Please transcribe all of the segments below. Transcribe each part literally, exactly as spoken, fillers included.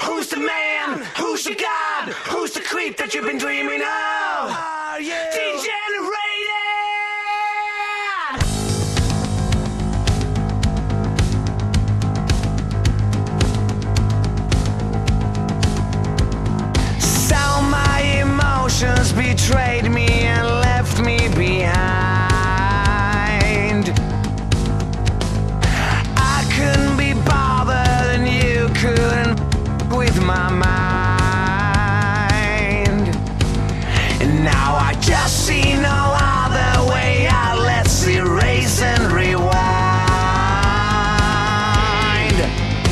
Who's the man? Who's the god? Who's the creep that you've been dreaming of? Are you degenerated? So my emotions betrayed me and left me behind. I couldn't be bothered and you couldn't with my mind. And now I just see no other way out. Let's erase and rewind.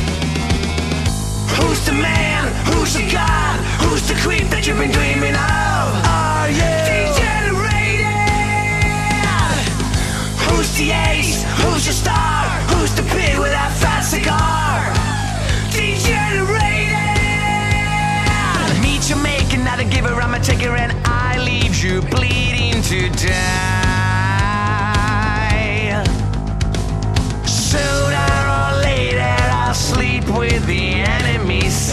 Who's the man? Who's the god? Who's the creep that you've been dreaming of? Are you degenerated? Who's the ace? Who's your star? Who's the pig with that fat cigar? Degenerated. Meet your maker, not a giver, I'm a taker, and I leave you bleeding to die. Sooner or later I'll sleep with the enemy so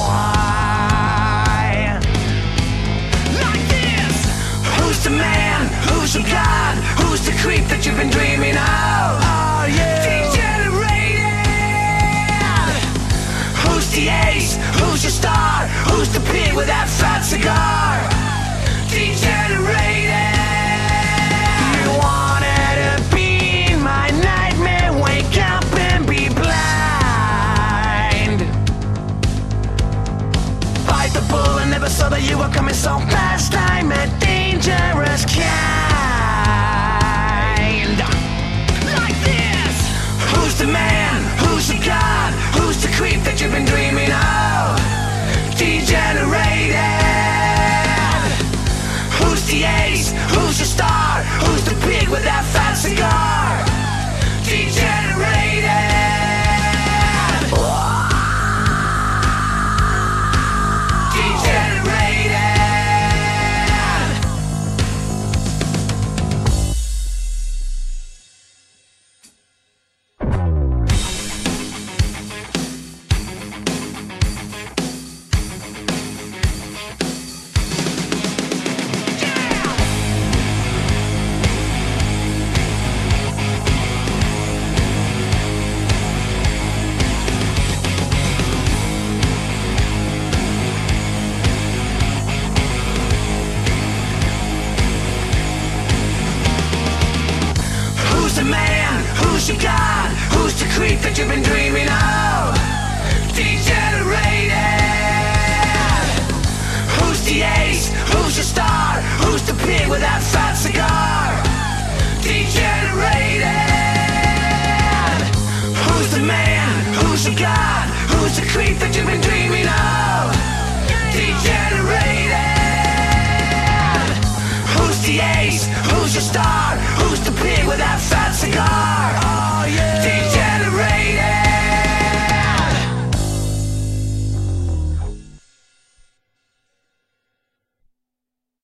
high. Like this. Who's the man? Who's the god? Who's the creep that you've been dreaming of? Are you degenerated? Who's the ace? Who's your star? Who's the pig with that fat cigar? Degenerated. You wanted to be in my nightmare, wake up and be blind. Bite the bullet, never saw that you were coming so fast. I'm a dangerous kind. Like this. Who's the man? Who's the god? Who's the creep that you've been dreaming of? Degenerated. Who's the ace? Who's your star? Who's the pig with that fat cigar? Degenerated. Who's the man? Who's your god? Who's the creep that you've been dreaming of? Degenerated. Who's the ace? Who's your star? Who's the pig with that fat cigar? Degenerated. Who's the man? Who's your god? Who's the creep that you've been dreaming of? Degenerated. Who's the ace? Who's your star?